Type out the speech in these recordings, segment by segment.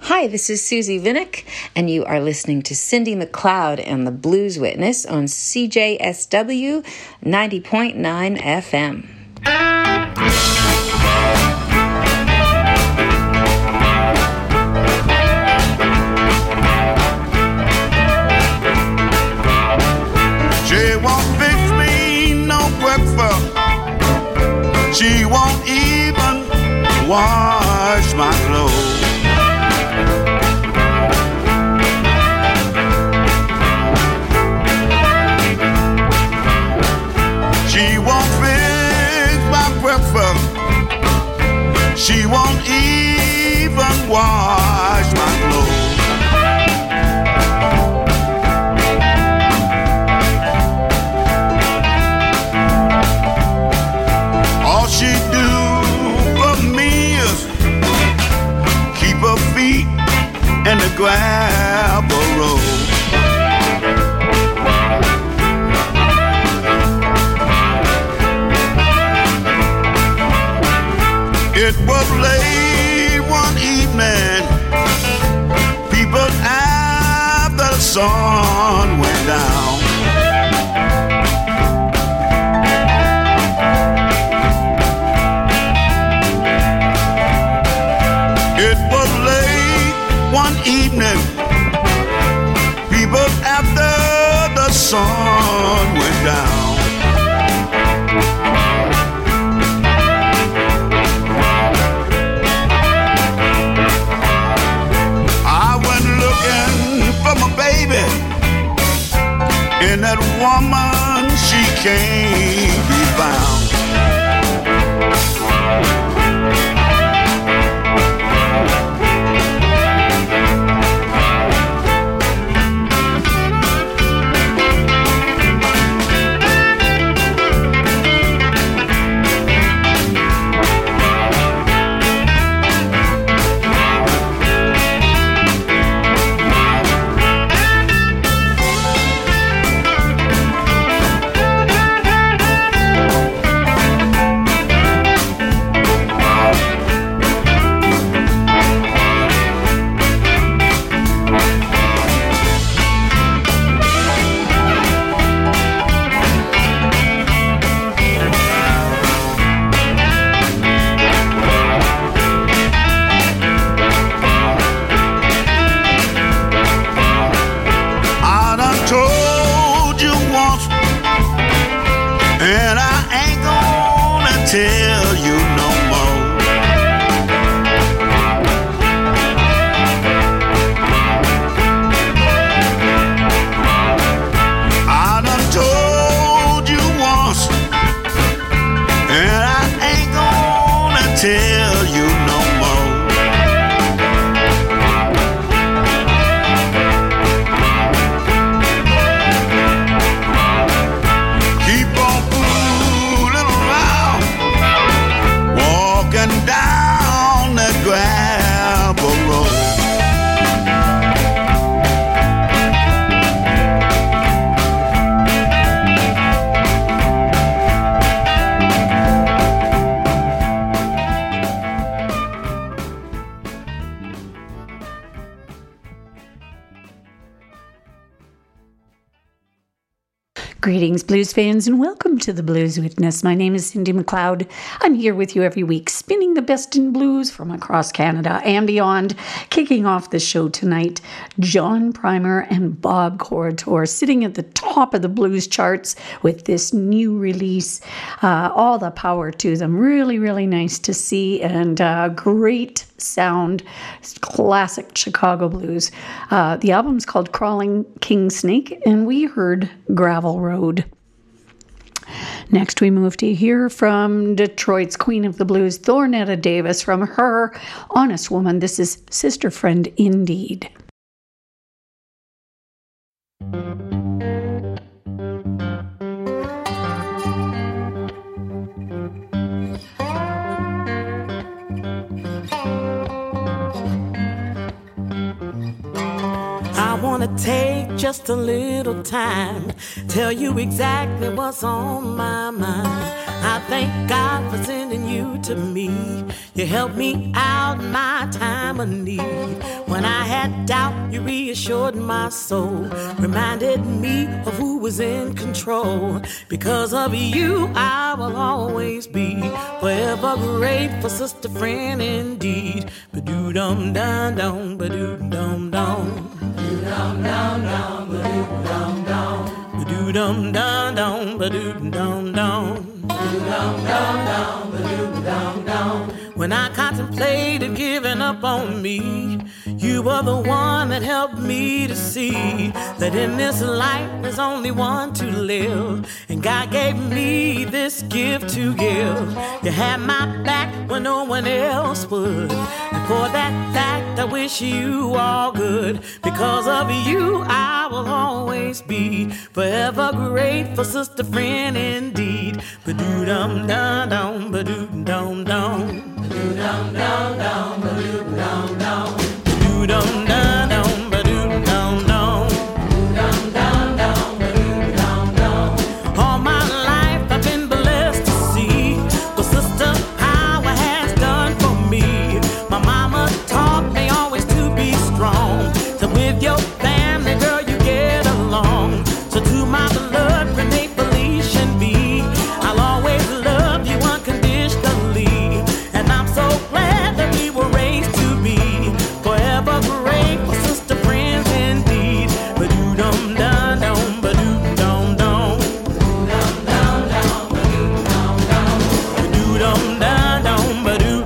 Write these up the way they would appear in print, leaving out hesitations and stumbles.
Hi, this is Susie Vinnick, and you are listening to Cindy McLeod and the Blues Witness on CJSW 90.9 FM. She won't fix me no breakfast. She won't even wash my clothes. She won't fix my breakfast. She won't even wash my clothes. All she do for me is keep her feet in the gravel road. It was late one evening, people after the sun went down. It was late one evening, people after the sun went down. And that woman, she can't be found. Greetings, blues fans, and welcome to the Blues Witness. My name is Cindy McLeod. I'm here with you every week, spinning the best in blues from across Canada and beyond. Kicking off the show tonight, John Primer and Bob Corritore sitting at the top of the blues charts with this new release. All the power to them. Really, really nice to see, and great sound, classic Chicago blues. The album's called Crawling King Snake, and we heard Gravel Road. Next, we move to hear from Detroit's Queen of the Blues, Thornetta Davis, from her Honest Woman. This is Sister Friend Indeed. I want to take just a little time, tell you exactly what's on my mind. I thank God for sending you you to me. You helped me out in my time of need. When I had doubt, you reassured my soul, reminded me of who was in control. Because of you, I will always be forever grateful, sister, friend indeed. Ba-doo-dum-dum-dum, ba-doo-dum-dum. Ba-doo-dum-dum-dum, ba-doo-dum-dum. Ba-doo-dum-dum-dum, ba-doo-dum-dum. Ba-doo-dum-dum-dum, ba-doo-dum-dum. When I contemplated giving up on me, you were the one that helped me to see that in this life there's only one to live. And God gave me this gift to give. You had my back when no one else would. And for that fact I wish you all good. Because of you I will always be forever grateful, sister, friend indeed. Ba-doo-dum-dum-dum, ba-doo-dum-dum. Ba-doo-dum-dum-dum, ba-doo-dum-dum. Ba-doo-dum-dum-dum, ba-doo-dum-dum. Ba-doo-dum-dum-dum, ba-doo-dum-dum. All my life I've been blessed to see what Sister Power has done for me. My mama taught me always to be strong. So with your family, girl, you get along. So to my beloved Renee Felician B, I'll always love you unconditionally. And I'm so glad that we were raised to be forever grateful, sister, friends indeed. Ba-doo-dum-dum-dum, ba-doo-dum-dum. Ba-doo-dum-dum-dum, ba-doo-dum-dum. Ba-doo-dum-dum-dum,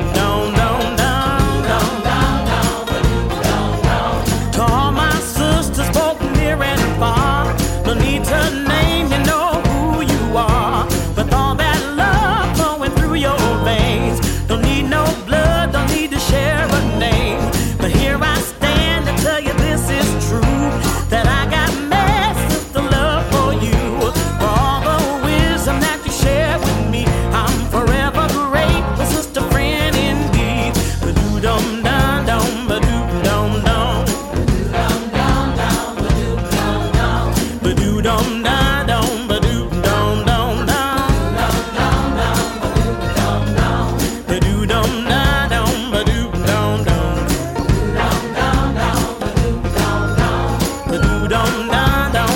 ba-doo-dum-dum. To all my sisters, both near and far, no need to name, you know who you are. With all that love flowing through your veins, don't need no blood, don't need to share a name. But here I stand to tell you this is true, that I got massive love for you. For all the wisdom that you share with me, I'm forever grateful, sister, friend indeed. Ba-doo-dum-dum-dum, ba-doo-dum-dum. Ba-doo-dum-dum-dum, ba-doo-dum-dum. Ba-doo-dum-dum-dum, ba-doo-dum-dum-dum. Ba-doo-dum-dum-dum, ba-doo-dum-dum. Ba-doo-dum-dum-dum,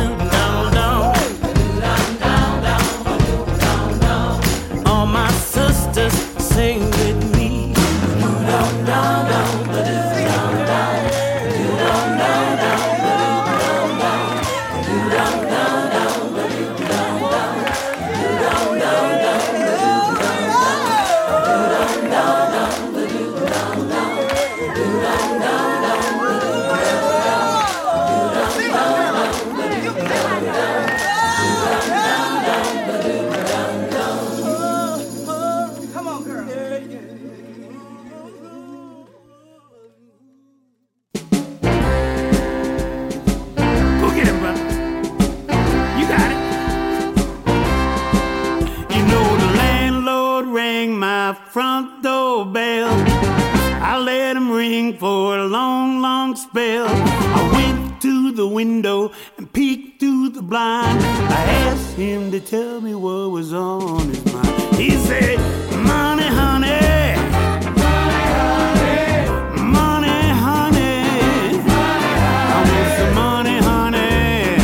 ba-doo-dum-dum. All my sisters sing with me. Ba-doo-dum-dum-dum, ba-doo-dum-dum. Ba-doo-dum-dum-dum, ba-doo-dum-dum. Ba-doo-dum-dum-dum, ba-doo-dum-dum. Go get him, brother. You got it. You know the landlord rang my front door bell. I let him ring for a long, long spell. I went to the window and peeked through the blind. I asked him to tell me what was on his mind. He said, money, honey. Money, honey. I want some money, honey.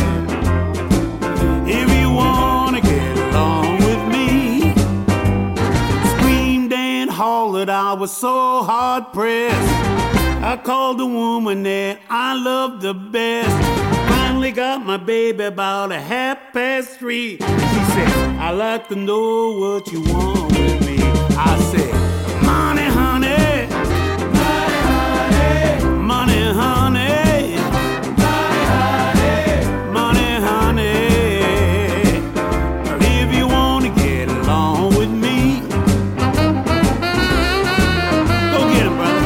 If you wanna get along with me. Screamed and hollered, I was so hard pressed. I called the woman that I loved the best. Finally got my baby about 3:30. She said, I'd like to know what you want with me. I said, money, honey. Money, honey. Money, honey. Money, honey. If you want to get along with me, go get him, brother.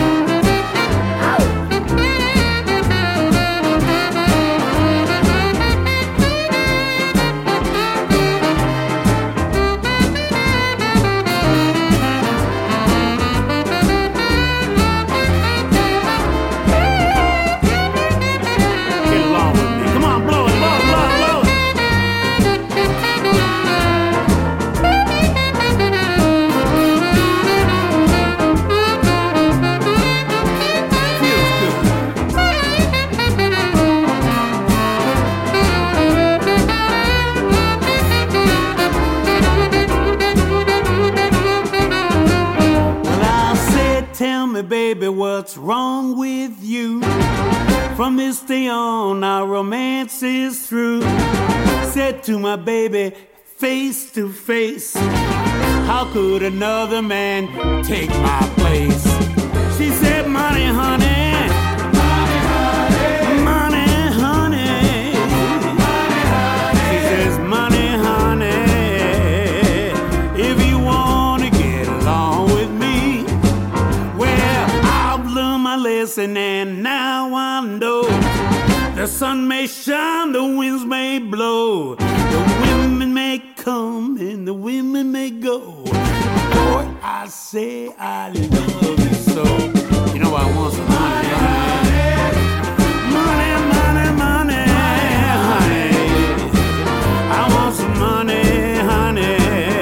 what's wrong with you. From this day on, our romance is through. Said to my baby, face to face, how could another man take my place? She said, money, honey. Money, honey. She says, money, honey. If you want to get along with me, well, I've learned my lesson and now I know. The sun may shine, the winds may blow, the women may come and the women may go. Boy, I say I love you so. You know I want some money, money, money, money, honey. I want some money, honey.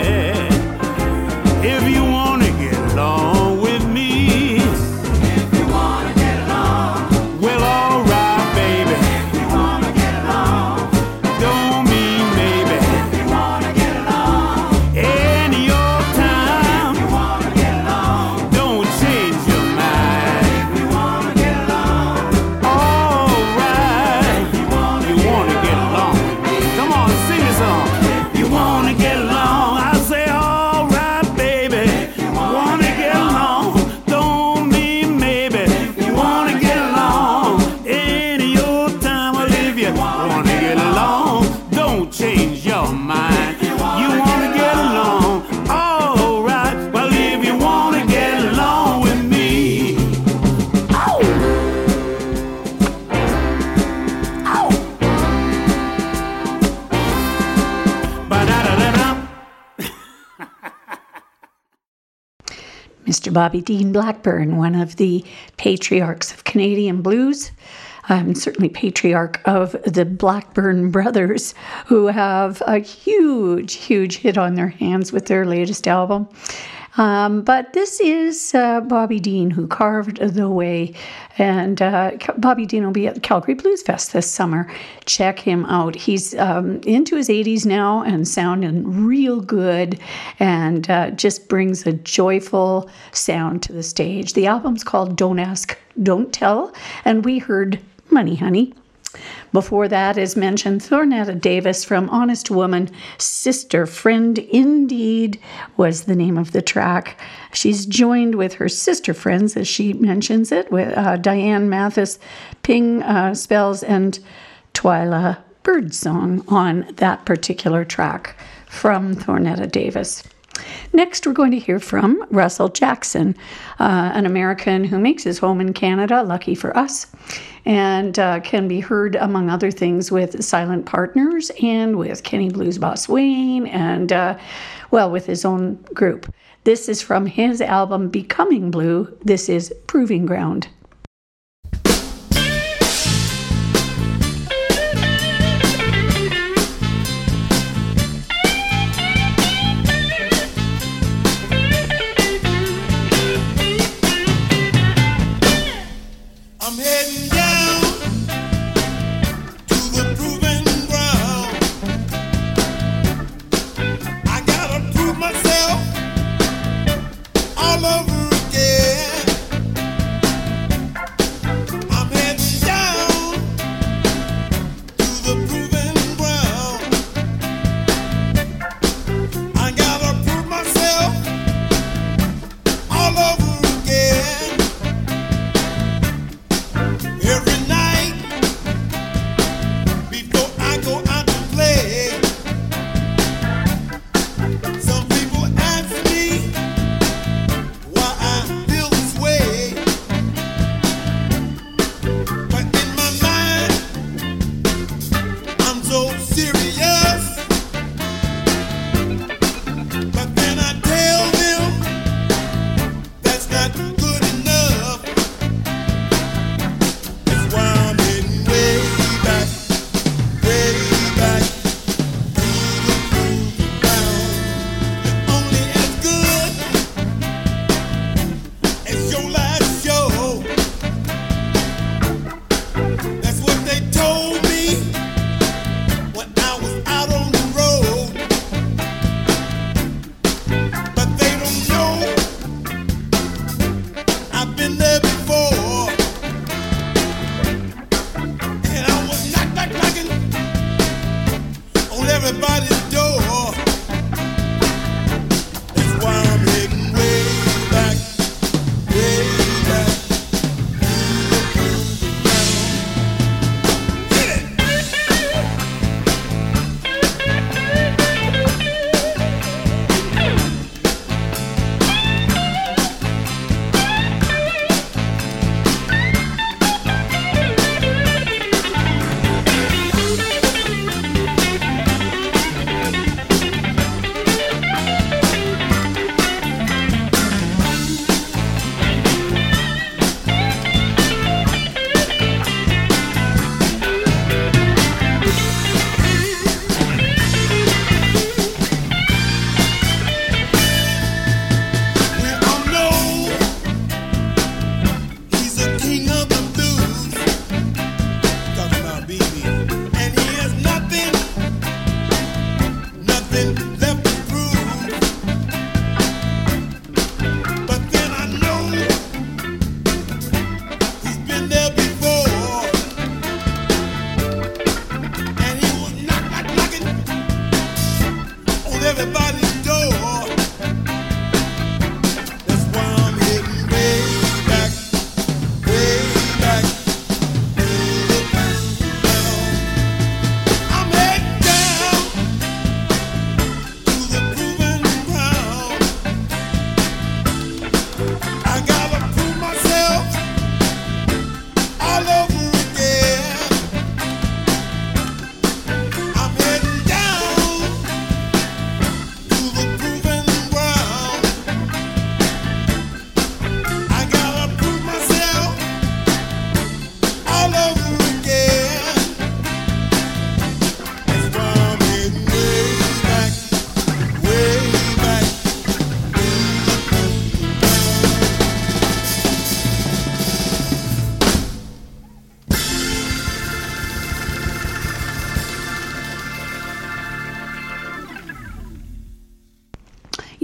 If you want to get along with me, if you want to get along, well, all right, baby. If you want to get along, don't mean maybe. If you want to get along, any old time. If you want to get along, don't change your mind. If you want to get along, all right. If you want to get along, come on, sing a song. If you want to get along, I say all right, baby. If you want to get along, don't mean maybe. If you want to get along, any old time. Well, if you want to get along, don't change your mind. You want to get along, all right. Well, if you want to get along with me, ow, ow, ba-da-da-da-da. Mr. Bobby Dean Blackburn, one of the patriarchs of Canadian blues, certainly patriarch of the Blackburn Brothers, who have a huge, huge hit on their hands with their latest album. But this is Bobby Dean, who carved the way. And Bobby Dean will be at the Calgary Blues Fest this summer. Check him out. He's into his 80s now and sounding real good, and just brings a joyful sound to the stage. The album's called Don't Ask, Don't Tell, and we heard Money, Honey. Before that, as mentioned, Thornetta Davis from Honest Woman, Sister Friend Indeed was the name of the track. She's joined with her sister friends, as she mentions it, with Diane Mathis, Ping Spells, and Twyla Birdsong on that particular track from Thornetta Davis. Next, we're going to hear from Russell Jackson, an American who makes his home in Canada, lucky for us, and can be heard, among other things, with Silent Partners and with Kenny Blues Boss Wayne and, with his own group. This is from his album Becoming Blue. This is Proving Ground. I'm heading down to the proving ground. I gotta prove myself all over again. I'm heading down to the proving ground. I gotta prove myself all over again.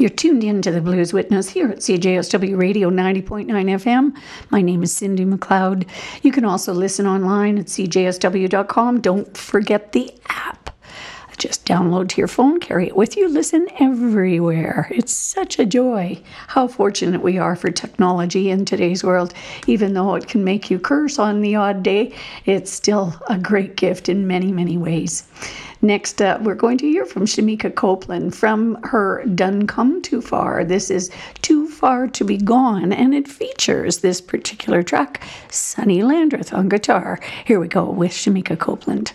You're tuned in to the Blues Witness here at CJSW Radio 90.9 FM. My name is Cindy McLeod. You can also listen online at cjsw.com. Don't forget the app. Just download to your phone, carry it with you, listen everywhere. It's such a joy. How fortunate we are for technology in today's world. Even though it can make you curse on the odd day, it's still a great gift in many, many ways. Next up, we're going to hear from Shamika Copeland from her Done Come Too Far. This is Too Far to Be Gone, and it features this particular track, Sonny Landreth on guitar. Here we go with Shamika Copeland.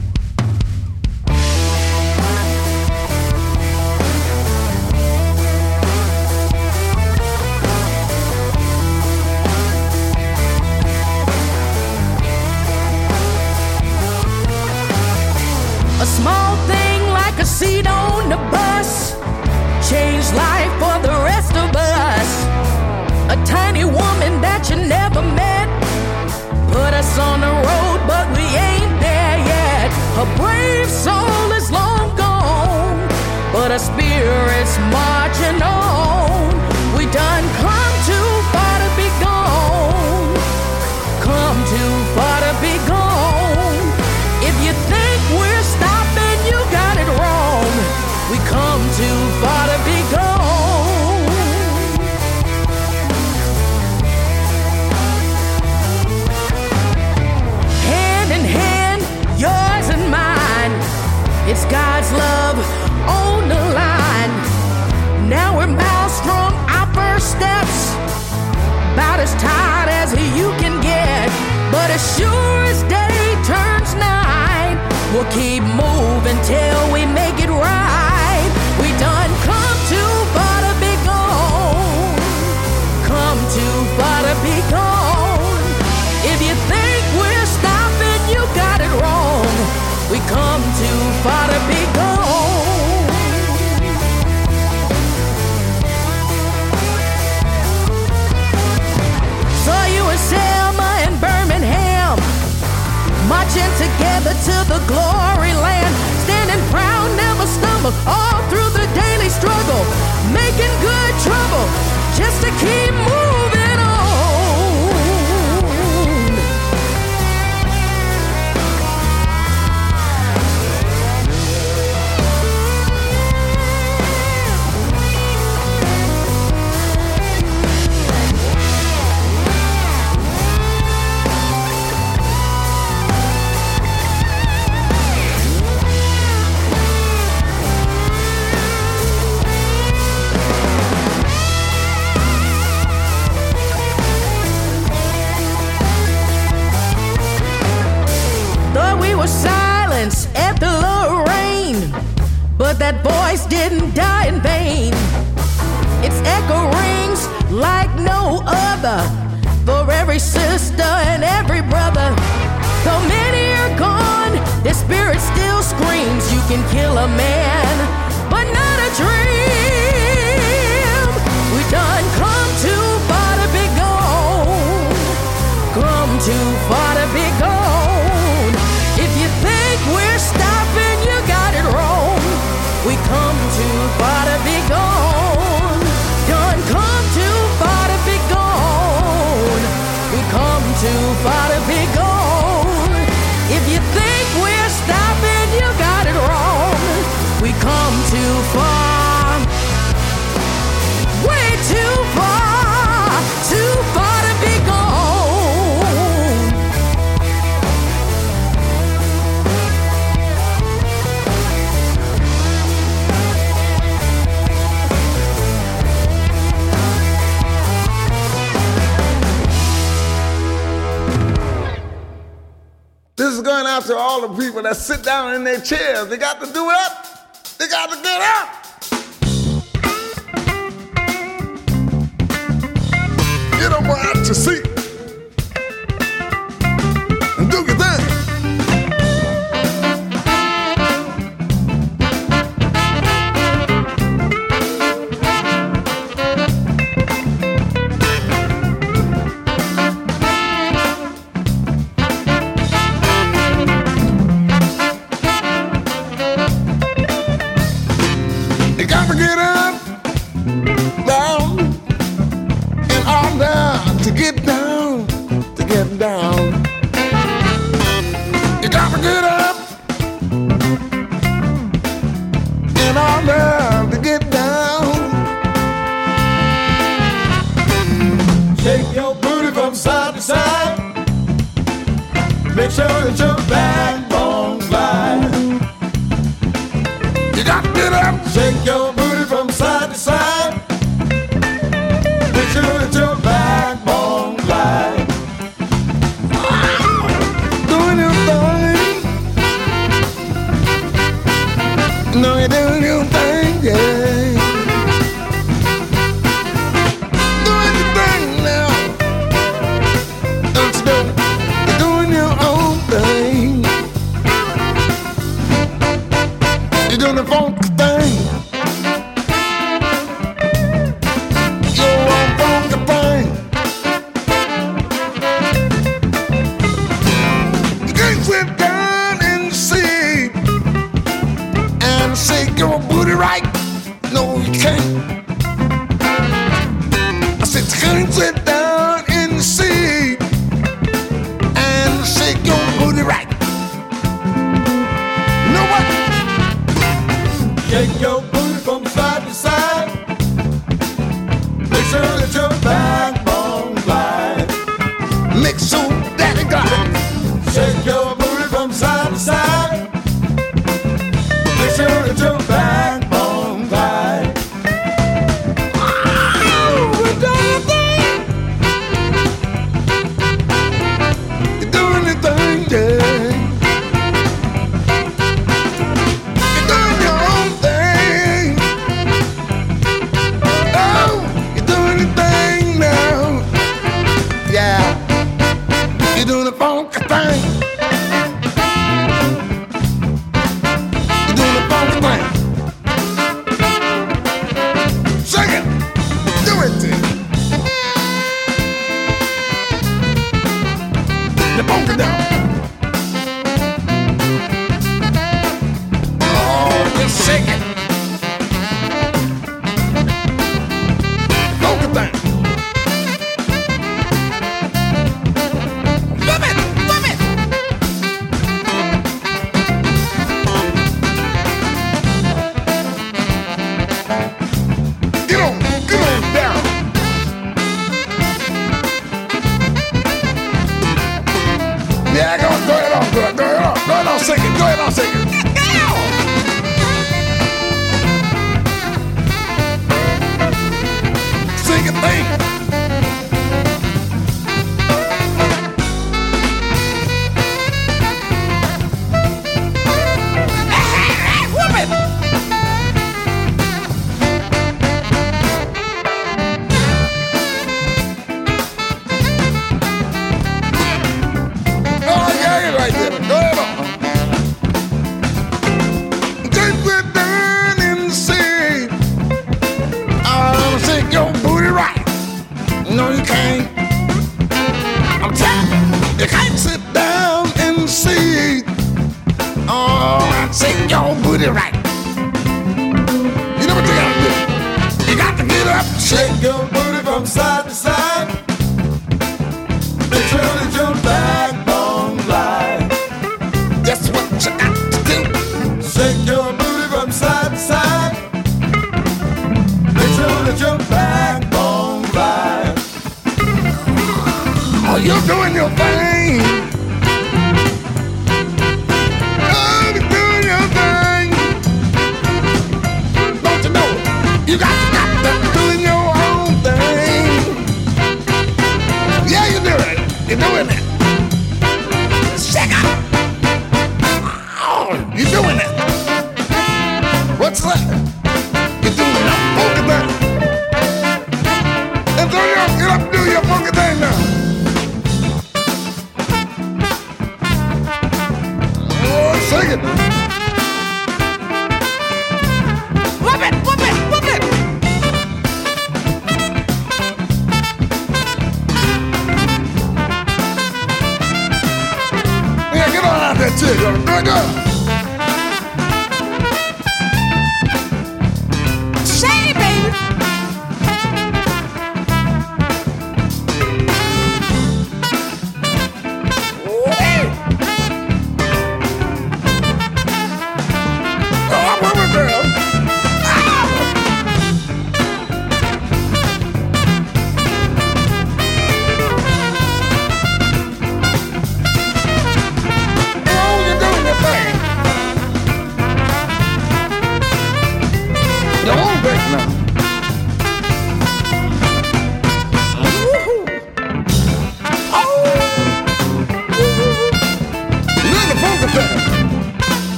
A small thing like a seat on the bus changed life for the rest of us. A tiny woman that you never met put us on the road, but we ain't there yet. Her brave soul is long gone, but her spirit's marching on. We done come too far to be gone. Come too far to be gone. If you think we're stopping, you got it wrong. We come too far to be gone. Hand in hand, yours and mine. It's God's love on the line. Now we're maelstrom, our first steps. About as tired as you can get. But as sure as day turns night, we'll keep moving till we make it right. We done come too far to be gone. Come too far to be gone. If you think we're stopping, you got it wrong. We come too far to be gone. Saw you in Selma and Birmingham, marching together to the glory land, standing proud, never stumble, all through the daily struggle, making good trouble, just to keep moving on. Silence at the Lorraine, but that voice didn't die in vain. Its echo rings like no other for every sister and every brother. Though many are gone, their spirit still screams. You can kill a man, but not a dream. We done come too far to be gone. Come too far to be gone. If you think we're stopping, you got it wrong. We come too far to be gone. Done come too far to be gone. We come too far to be gone. If you think we're stopping, you got it wrong. We come too far. Way too far. Too far to be gone. This is going out to all the people that sit down in their chairs. They got to do it up. They got to get up. Get up out your seat and do your thing. Make sure that your backbone glide. You got to get up, shake your booty from side to side. Make sure that your backbone glide. Doing your thing. No, you're doing your thing, yeah. Doing the funky thing. You're on funky thing. You can't sit down and see and shake your booty right. No, you can't. I said you can't sit down and see and shake your booty right. You know what? Shake your booty from side to side. Make sure that your backbone glide. Make sure that it glide. Shake your booty from side to side. Make sure that your backbone glide. You're doing your thing, yeah. Doing the funky thing. You're doing the funky thing. Shake it. Do it, Tim. The funky down. Oh, just shake it. Funky thing. Yeah, go ahead on, go ahead on, sing it, go ahead on, sing it. Sing it, thing. Whoop it. Right there. Go ahead on. Take it down and see. I'll shake your booty right. No, you can't. I'm telling you, you can't sit down and see. Oh, I'll shake your booty right. You know what you gotta do? You got to get up, shake your booty from side to side. Make sure that your backbone glide. That's what you got to do. Shake your booty from side to side. Make sure that your backbone glide. Oh, you're doing your thing. Oh, you're doing your thing. Don't you know? You got to doing your own thing. Yeah, you're doing it. You're doing it. Shake up. You're doing it. What's that? You're doing that funky thing. And so you get up and do your funky thing now. Oh, sing it. Whoop it, whoop it, whoop it. Yeah, get on out there too. Go.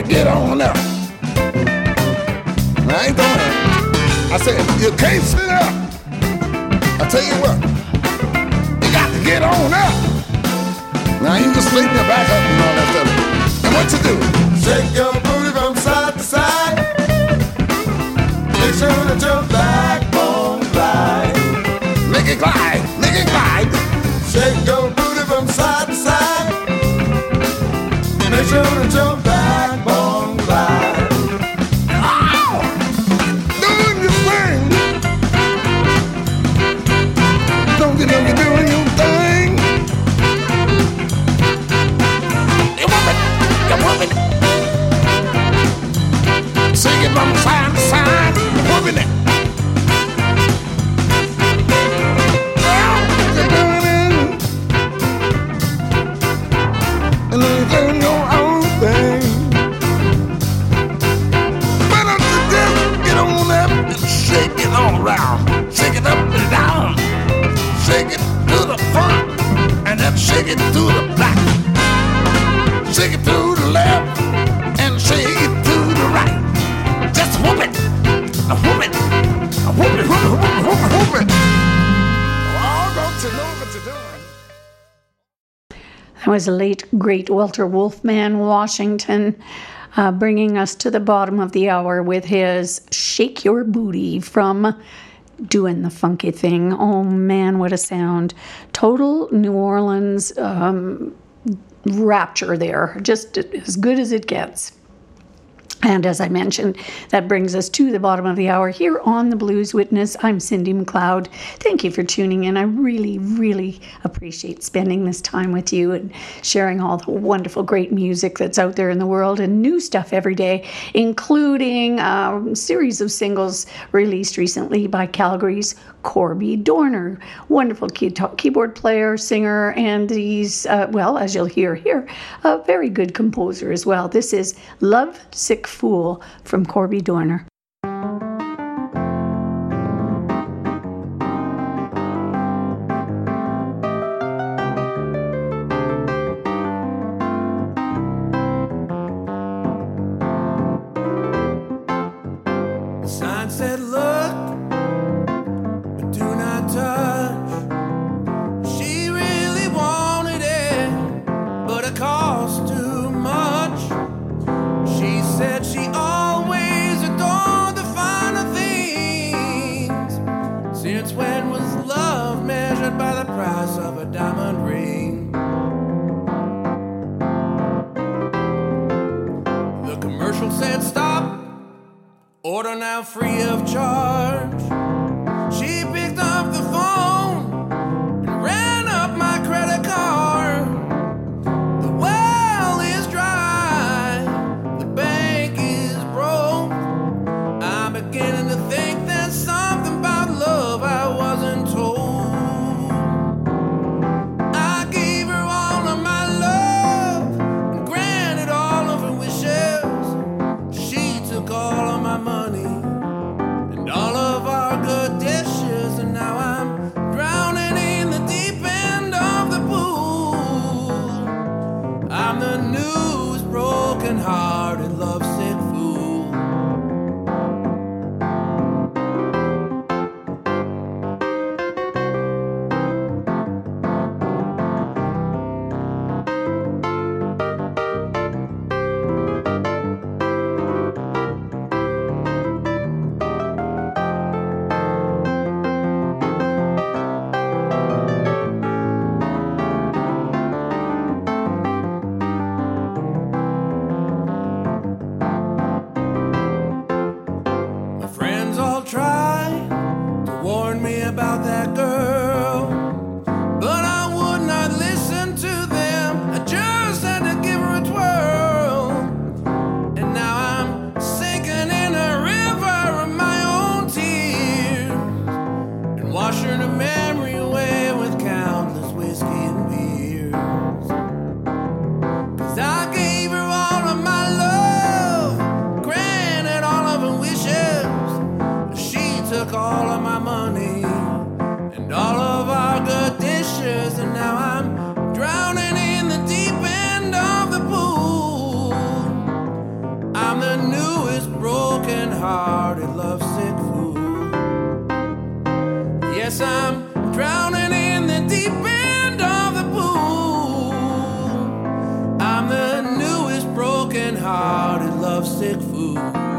get on up. I ain't doing it. I said, you can't sit up. I tell you what, you got to get on up. Now you just straighten your back up and all that stuff. And what you do? Shake your booty from side to side. Make sure that your backbone glide. Make it glide, make it glide. Shake your booty from side to side. Make sure that your backbone glide. Oh! Doing your thing. Don't you know you're doing your thing? You're moving, you're moving. Sing it from side to side. You're moving it. Shake it up and down, shake it to the front, and then shake it to the back. Shake it to the left, and shake it to the right. Just whoop it, whoop it, whoop it, whoop it, whoop it, whoop it, whoop it. Oh, don't you know what you're doing? That was the late, great Walter Wolfman Washington, bringing us to the bottom of the hour with his Shake Your Booty from Doing the Funky Thing. Oh man, what a sound. Total New Orleans rapture there. Just as good as it gets. And as I mentioned, that brings us to the bottom of the hour here on The Blues Witness. I'm Cindy McLeod. Thank you for tuning in. I really, really appreciate spending this time with you and sharing all the wonderful, great music that's out there in the world and new stuff every day, including a series of singles released recently by Calgary's Corby Dorner. Wonderful keyboard player, singer, and he's, well, as you'll hear here, a very good composer as well. This is Love Sick Fool from Corby Dorner. The sign said, look, but do not touch. She really wanted it, but it cost too much. She said she always adored the finer things. Since when was love measured by the price of a diamond ring? The commercial said stop, order now free of charge. She picked up the phone and ran up my credit card. The well is dry, the bank is broke. I'm beginning to think there's something about love I wasn't told. I gave her all of my love and granted all of her wishes. She took all of my money and all of broken-hearted, lovesick fool. Yes, I'm drowning in the deep end of the pool. I'm the newest broken-hearted, lovesick fool.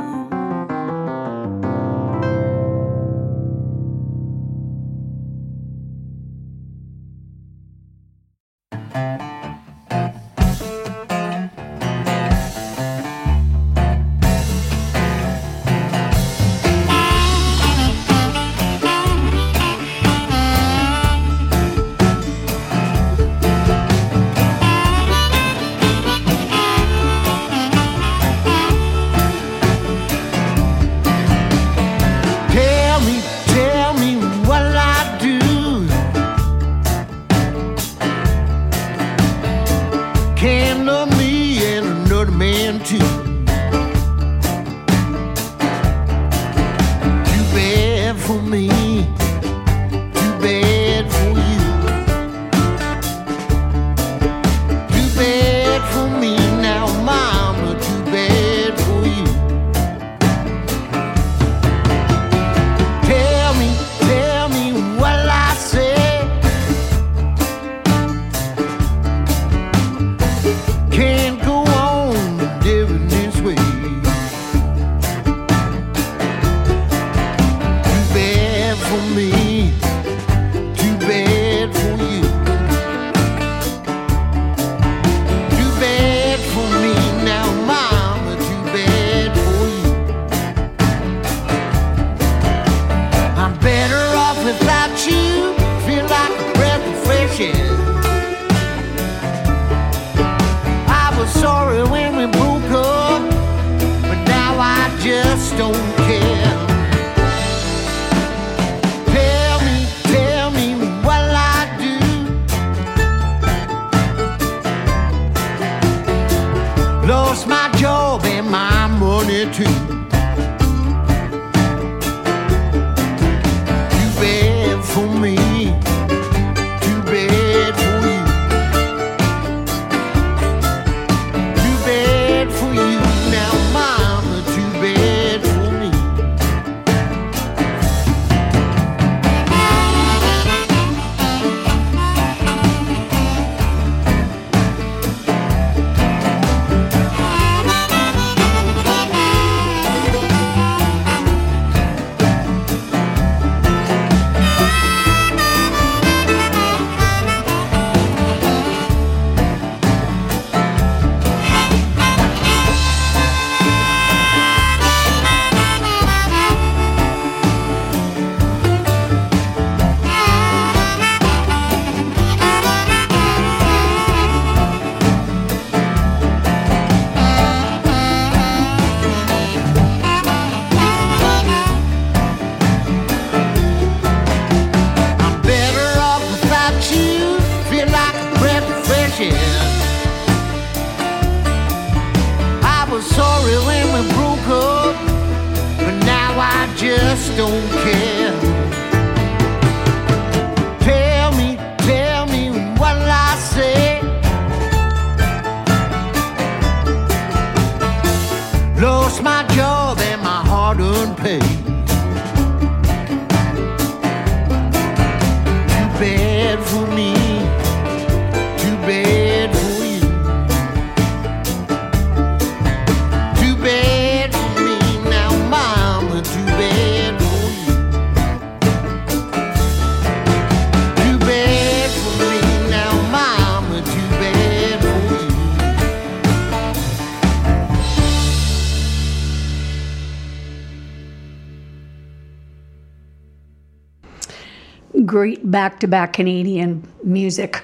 Great back-to-back Canadian music.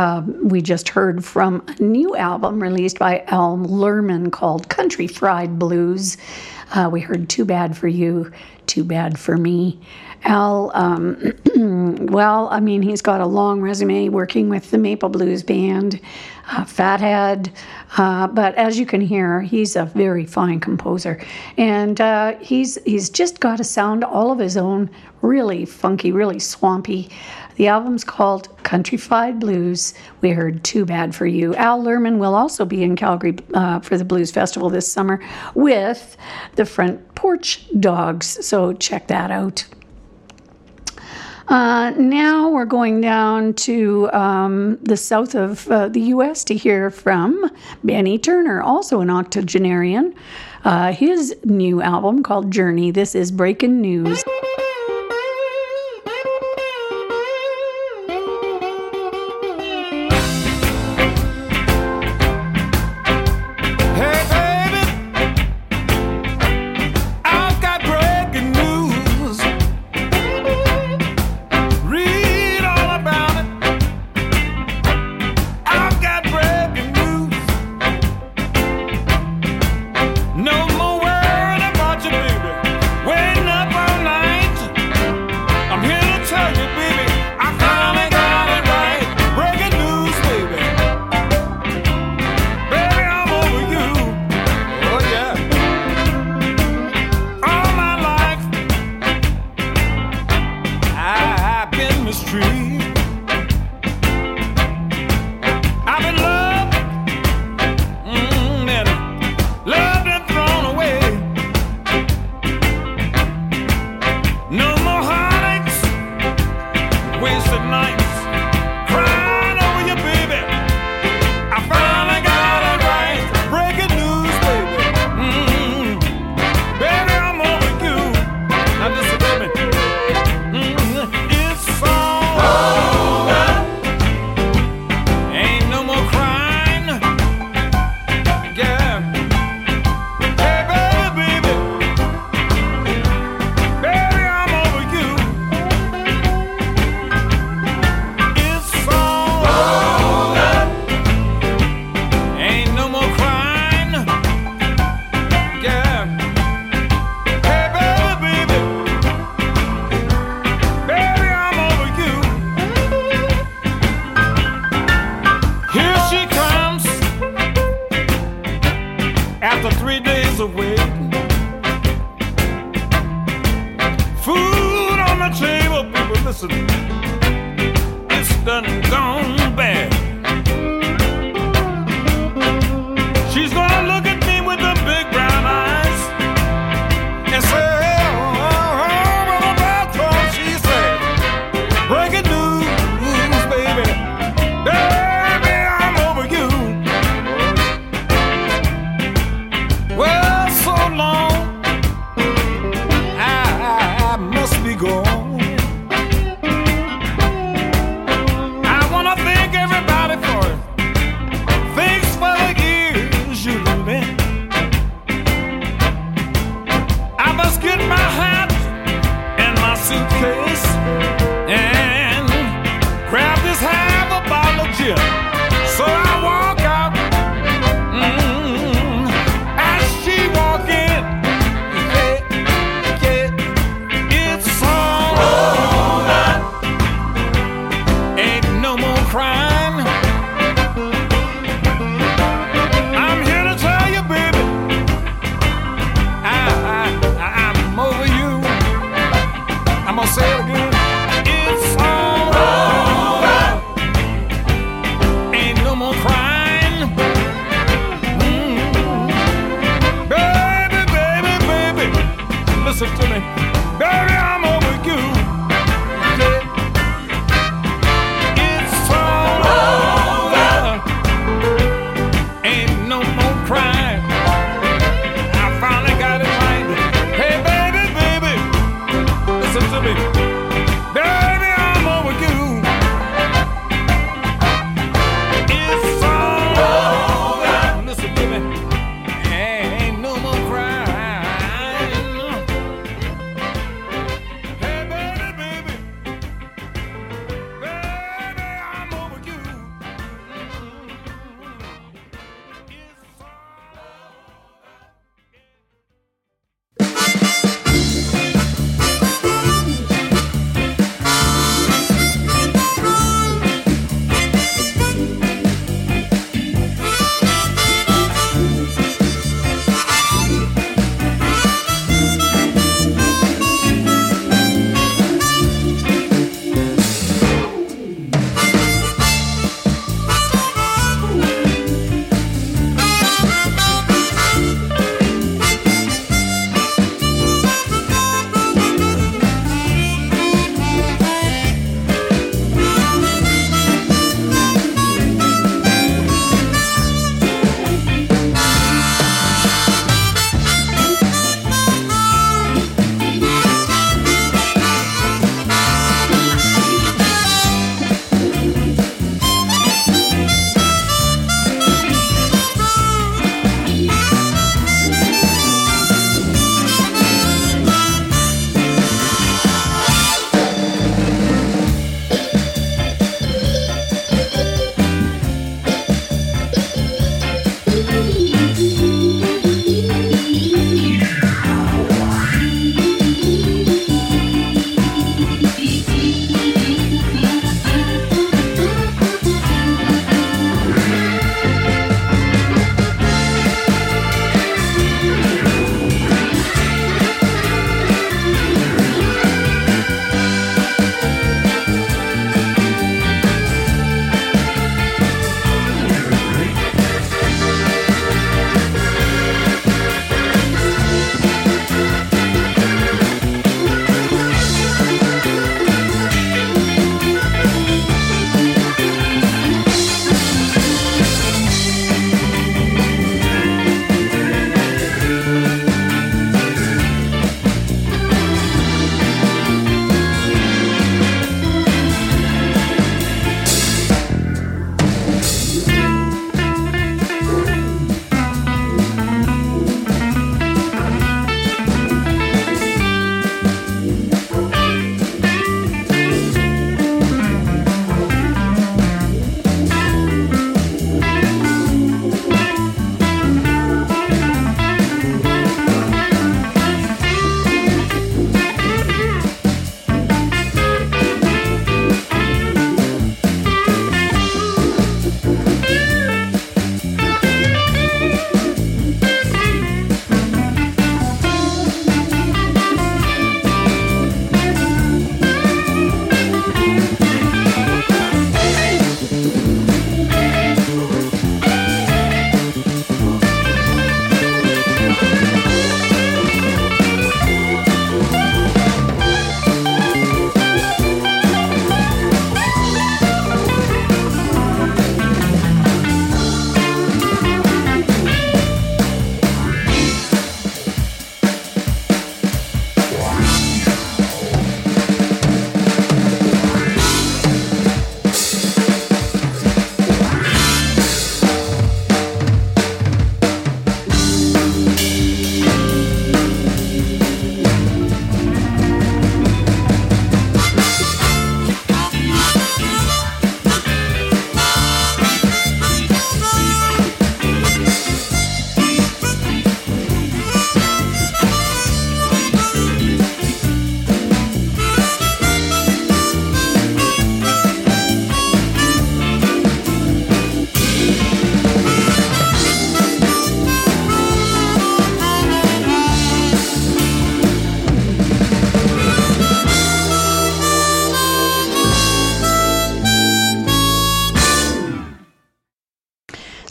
We just heard from a new album released by Al Lerman called Country Fried Blues. We heard Too Bad for You, Too Bad for Me. Al, well, I mean, he's got a long resume working with the Maple Blues Band, Fathead, but as you can hear, he's a very fine composer, and he's just got a sound all of his own, really funky, really swampy. The album's called Countrified Blues. We heard Too Bad for You. Al Lerman will also be in Calgary for the Blues Festival this summer with the Front Porch Dogs, so check that out. Now we're going down to the south of the U.S. to hear from Benny Turner, also an octogenarian. His new album called Journey. This is Breaking News.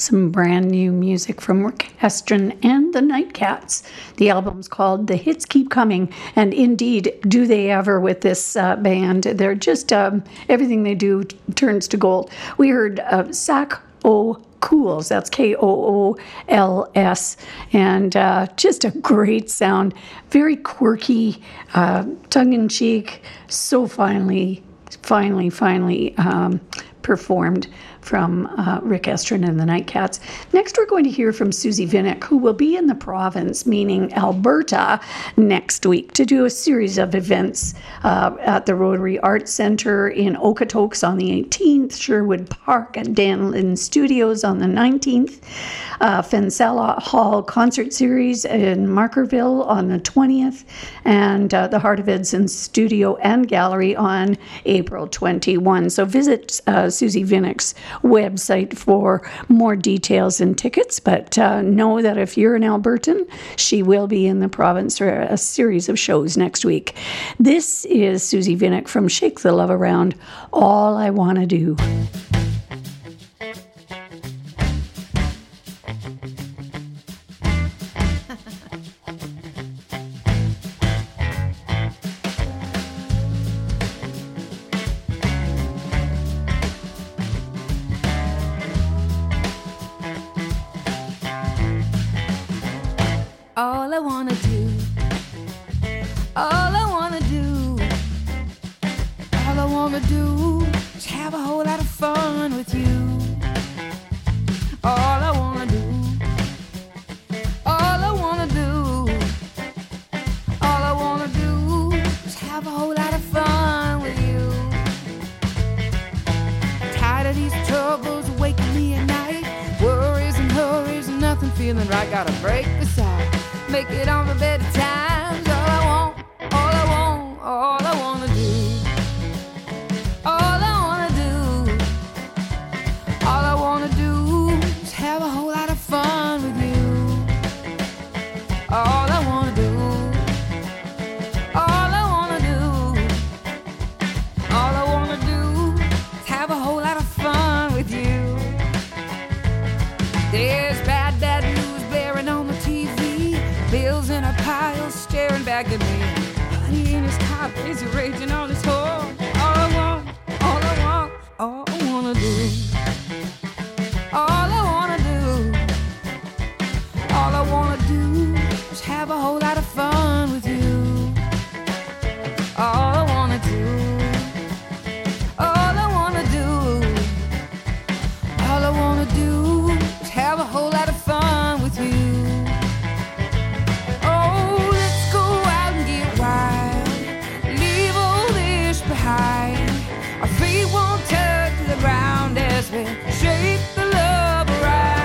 some brand new music from Rick Estrin and the Nightcats. The album's called The Hits Keep Coming, and indeed, do they ever with this band. They're just, everything they do turns to gold. We heard Sack O Cools, that's Kools, and just a great sound, very quirky, tongue-in-cheek, so finely performed from Rick Estrin and the Nightcats. Next, we're going to hear from Susie Vinnick, who will be in the province, meaning Alberta, next week to do a series of events at the Rotary Arts Centre in Okotoks on the 18th, Sherwood Park at Dan Lin Studios on the 19th, Fensella Hall Concert Series in Markerville on the 20th, and the Heart of Edson Studio and Gallery on April 21. So visit Susie Vinnick's website for more details and tickets, but know that if you're an Albertan, she will be in the province for a series of shows next week. This is Susie Vinnick from Shake the Love Around, All I Want to Do. All I wanna do, all I wanna do, all I wanna do is have a whole lot of fun with you. All I wanna do, all I wanna do, all I wanna do is have a whole lot of fun with you. Tired of these troubles waking me at night, worries and hurries and nothing feeling right. Gotta break the side, make it on the better times. All I want, all I want, all I wanna do, all I wanna do, all I wanna do is have a whole lot of fun with you. All I wanna do, all I wanna do, all I wanna do is have a whole lot of fun with you. There's bad, bad news blaring on the TV, bills in a pile staring back at me. Honey in his car, crazy raging on his horn. All I want, all I want, all I wanna do, all I wanna do, all I wanna do is have a whole lot of fun with you. All I wanna do, all I wanna do, all I wanna do is have a whole lot of fun with you. Oh, let's go out and get wild, leave all this behind. Our feet won't touch the ground as we shake the love around.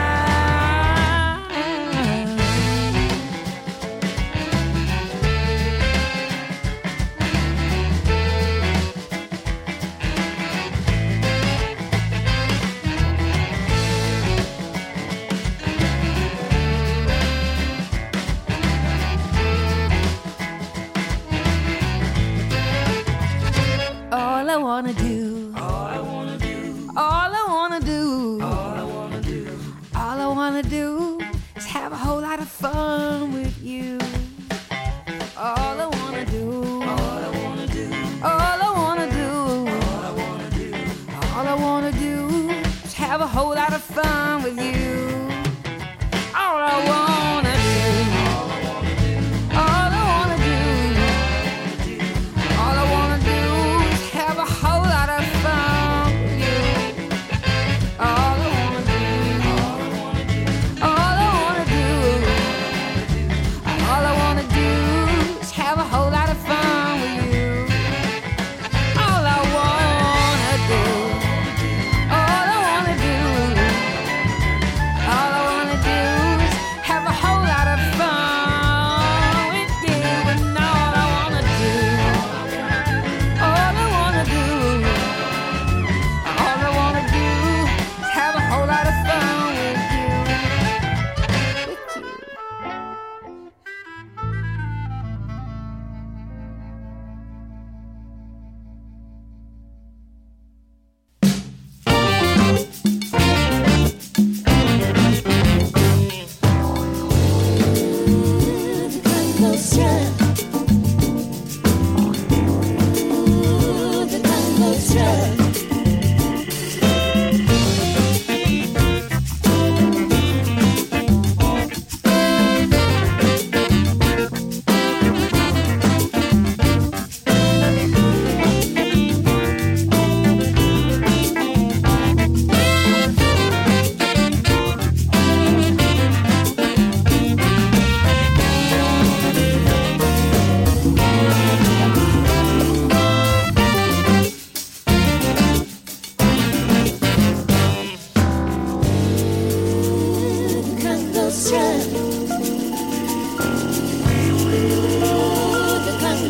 All I wanna do, all I wanna do, all I wanna do, all I wanna do, all I wanna do is have a whole lot of fun with you. All I wanna do, all I wanna do, all I wanna do, all I wanna do, all I wanna do is have a whole lot of fun with you. All I wanna do, all I wanna do, all I wanna do, all I wanna do is have a whole lot of fun with you. All I wanna do, all I wanna do, all I wanna do is have a whole lot of fun with you. All I wanna do, all I wanna do,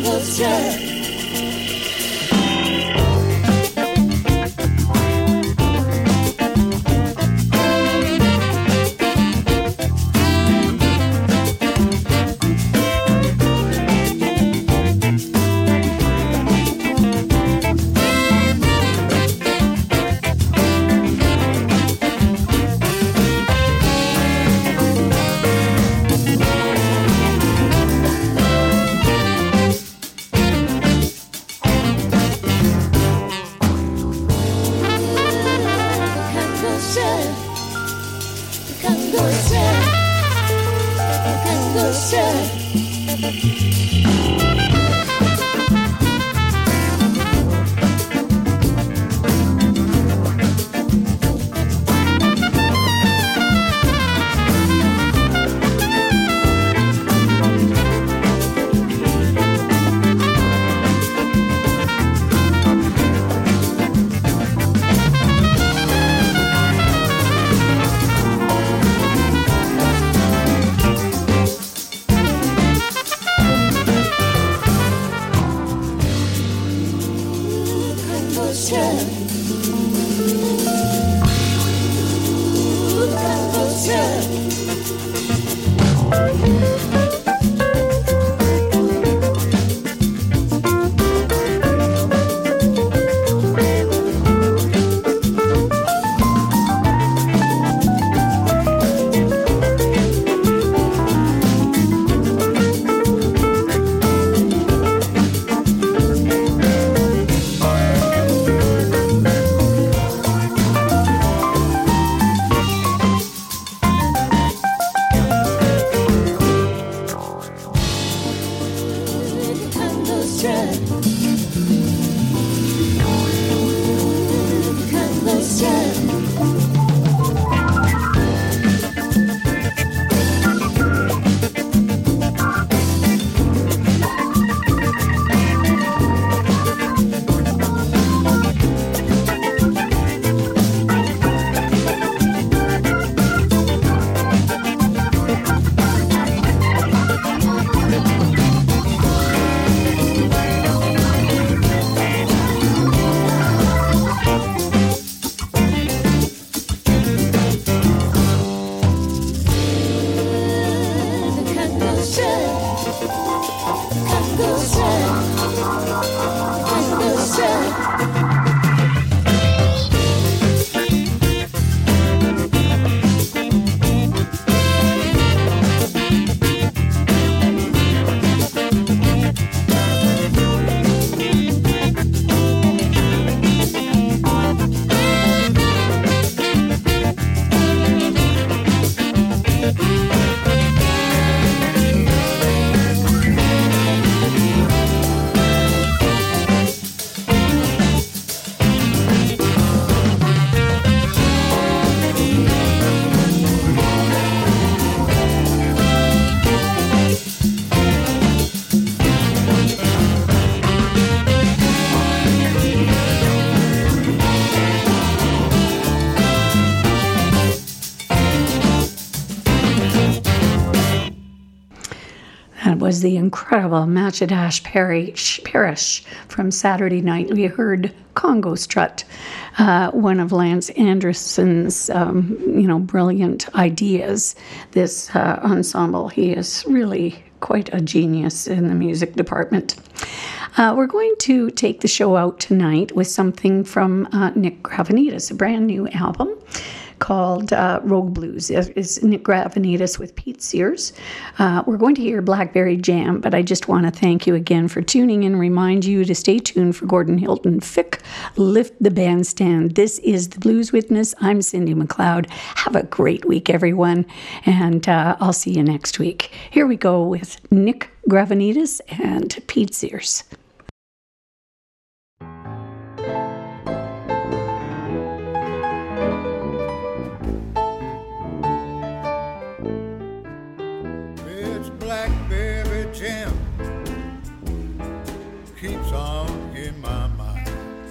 Was the incredible Matchadash Parish from Saturday night. We heard Congo Strut, one of Lance Anderson's, brilliant ideas. This ensemble, he is really quite a genius in the music department. We're going to take the show out tonight with something from Nick Gravenites, a brand new album called Rogue Blues. It's Nick Gravenites with Pete Sears. We're going to hear Blackberry Jam, but I just want to thank you again for tuning in. Remind you to stay tuned for Gordon Hilton Fick, Lift the Bandstand. This is The Blues Witness. I'm Cindy McLeod. Have a great week, everyone, and I'll see you next week. Here we go with Nick Gravenites and Pete Sears. Keeps on in my mind.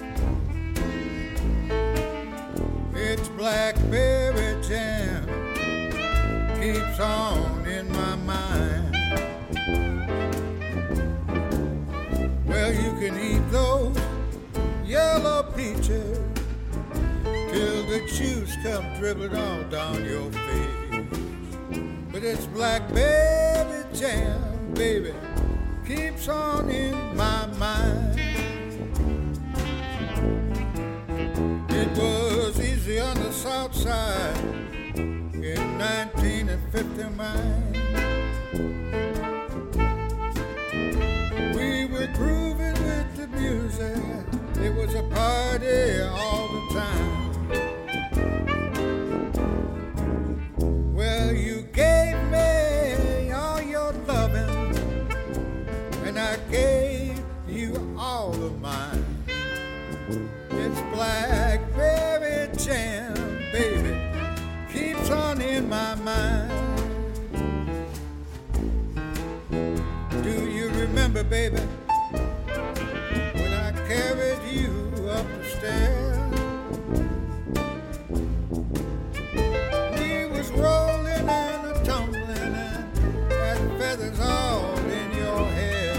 It's blackberry jam, keeps on in my mind. come dribbling all down your face. But it's blackberry jam, baby, keeps on in my mind. It was easy on the south side in 1959. We were grooving with the music. It was a party all the time. Well, you gave me all your loving, and I gave you all of mine. It's blackberry jam, baby, keeps on in my mind. Do you remember, baby, when I carried you up the stairs? We was rolling and a tumbling and had feathers all in your hair.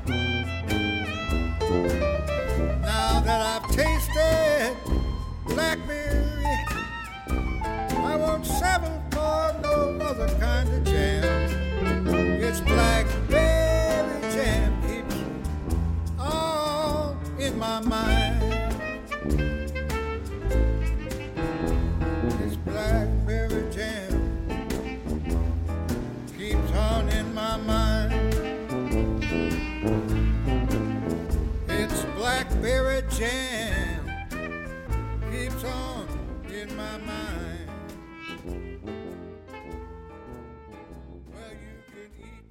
Now that I've tasted blackberry, I won't settle for no other kind of jam. It's blackberry jam, keeps all in my mind. It's blackberry jam, keeps on in my mind. It's blackberry jam, keeps on in my mind. Well, you can eat